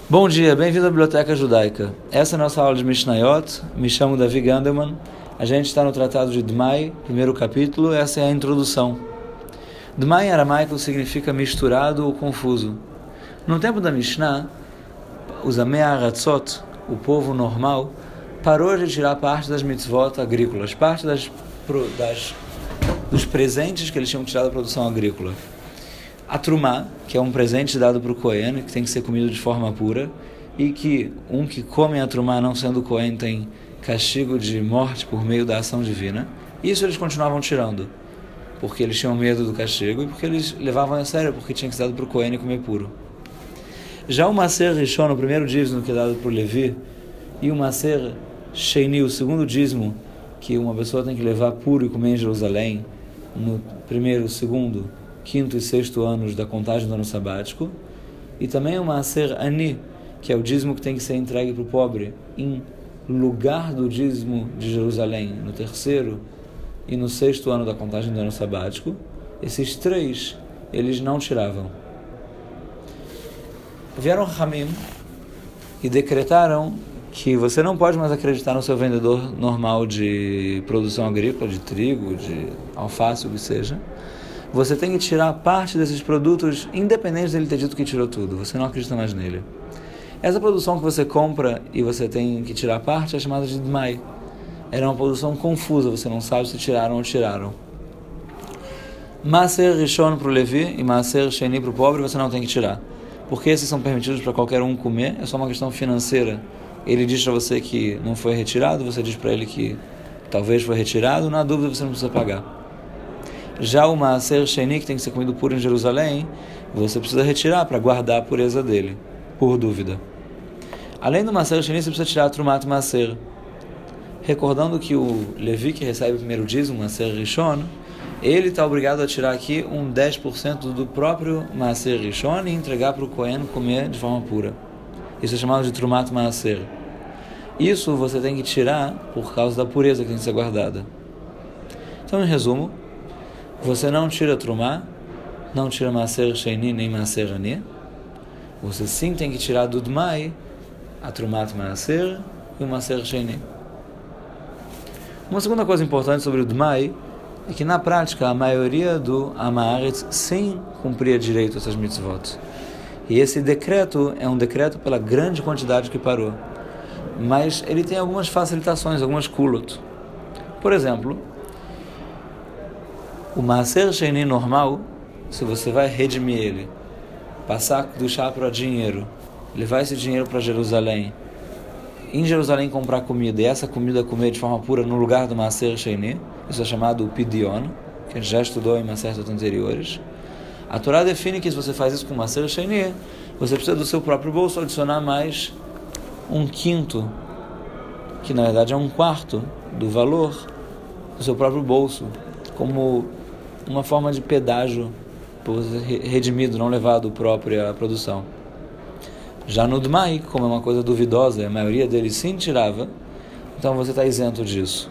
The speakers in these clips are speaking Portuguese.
Bom dia, bem-vindo à Biblioteca Judaica. Essa é a nossa aula de Mishnayot. Me chamo Davi Gandelman. A gente está no Tratado de Dmai, primeiro capítulo. Essa é a introdução. Dmai em aramaico significa misturado ou confuso. No tempo da Mishnah, os Amei Aratzot, o povo normal, parou de tirar parte das mitzvot agrícolas, parte dos presentes que eles tinham tirado da produção agrícola. A Trumá, que é um presente dado para o Cohen, que tem que ser comido de forma pura, e que que come a Trumá não sendo Cohen tem castigo de morte por meio da ação divina, isso eles continuavam tirando, porque eles tinham medo do castigo e porque eles levavam a sério, porque tinha que ser dado para o Cohen comer puro. Já o Maser Rishon, o primeiro dízimo que é dado para o Levi, e o Maser Sheini, o segundo dízimo que uma pessoa tem que levar puro e comer em Jerusalém, no primeiro, segundo, quinto e sexto anos da contagem do ano sabático, e também o Maaser Ani, que é o dízimo que tem que ser entregue para o pobre em lugar do dízimo de Jerusalém, no terceiro e no sexto ano da contagem do ano sabático. Esses três eles não tiravam. Vieram Hamim e decretaram que você não pode mais acreditar no seu vendedor normal de produção agrícola, de trigo, de alface, o que seja. Você tem que tirar parte desses produtos, independente dele ter dito que tirou tudo. Você não acredita mais nele. Essa produção que você compra e você tem que tirar parte é chamada de Dmai. Era uma produção confusa, você não sabe se tiraram ou tiraram. Maaser Rishon para o Levi e Maaser Sheni para o pobre você não tem que tirar. Porque esses são permitidos para qualquer um comer, é só uma questão financeira. Ele diz para você que não foi retirado, você diz para ele que talvez foi retirado, na dúvida você não precisa pagar. Já o Maaser Sheni, que tem que ser comido puro em Jerusalém, você precisa retirar para guardar a pureza dele, por dúvida. Além do Maaser Sheni, você precisa tirar a Trumat Maaser. Recordando que o Levi, que recebe o primeiro dízimo, o Maaser Rishon, ele está obrigado a tirar aqui 10% do próprio Maaser Rishon e entregar para o Cohen comer de forma pura. Isso é chamado de Trumat Maaser. Isso você tem que tirar por causa da pureza que tem que ser guardada. Então, em resumo, você não tira Trumá, não tira Maaser Sheni nem Maaser Ani. Você sim tem que tirar do Dmai a Trumat Maaser e o Maaser Sheni. Uma segunda coisa importante sobre o Dmai é que na prática a maioria do Amaretz sim cumpria direito essas mitzvot. E esse decreto é um decreto pela grande quantidade que parou. Mas ele tem algumas facilitações, algumas kulot. Por exemplo, o Maaser Sheni normal, se você vai redimir ele, passar do chá para dinheiro, levar esse dinheiro para Jerusalém, em Jerusalém comprar comida e essa comida comer de forma pura no lugar do Maaser Sheni, isso é chamado Pidion, que a gente já estudou em Masertot anteriores. A Torá define que se você faz isso com Maaser Sheni, você precisa do seu próprio bolso adicionar mais 1/5, que na verdade é 1/4 do valor do seu próprio bolso, como uma forma de pedágio por ser redimido, não levado próprio à produção. Já no Dmai, como é uma coisa duvidosa, a maioria deles sim tirava, então você está isento disso.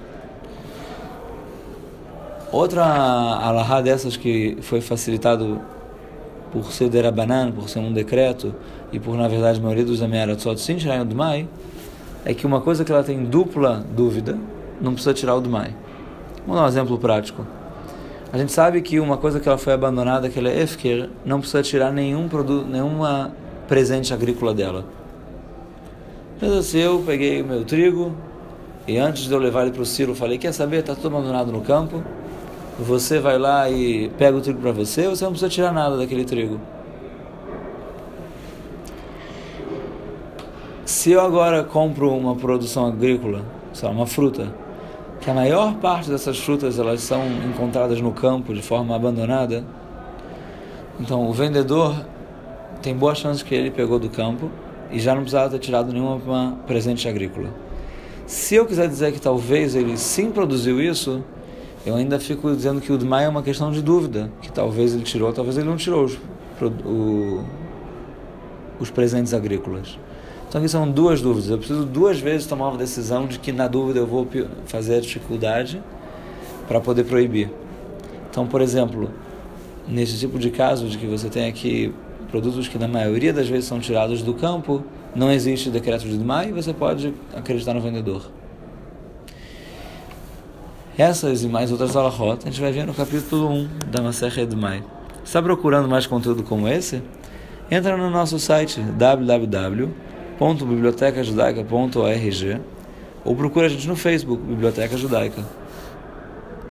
Outra alahá dessas que foi facilitado por ser derabanan, por ser um decreto, e por, na verdade, a maioria dos Amei Aratzot sim tirar o Dmai, é que uma coisa que ela tem dupla dúvida, não precisa tirar o Dmai. Vamos dar um exemplo prático. A gente sabe que uma coisa que ela foi abandonada, que ela é Efker, não precisa tirar nenhum presente agrícola dela. Mas assim, eu peguei o meu trigo e antes de eu levar ele para o silo, falei, quer saber, está tudo abandonado no campo, você vai lá e pega o trigo para você não precisa tirar nada daquele trigo. Se eu agora compro uma produção agrícola, sei lá, uma fruta, que a maior parte dessas frutas elas são encontradas no campo de forma abandonada, então o vendedor tem boa chance que ele pegou do campo e já não precisava ter tirado nenhuma presente agrícola. Se eu quiser dizer que talvez ele sim produziu isso, eu ainda fico dizendo que o Dmai é uma questão de dúvida, que talvez ele tirou, talvez ele não tirou os presentes agrícolas. Então aqui são duas dúvidas. Eu preciso 2 vezes tomar uma decisão de que na dúvida eu vou fazer a dificuldade para poder proibir. Então, por exemplo, nesse tipo de caso de que você tem aqui produtos que na maioria das vezes são tirados do campo, não existe decreto de Demai e você pode acreditar no vendedor. Essas e mais outras halachot a gente vai ver no capítulo 1 da Masechet Demai. Está procurando mais conteúdo como esse? Entra no nosso site www.bibliotecajudaica.org ou procura a gente no Facebook, Biblioteca Judaica.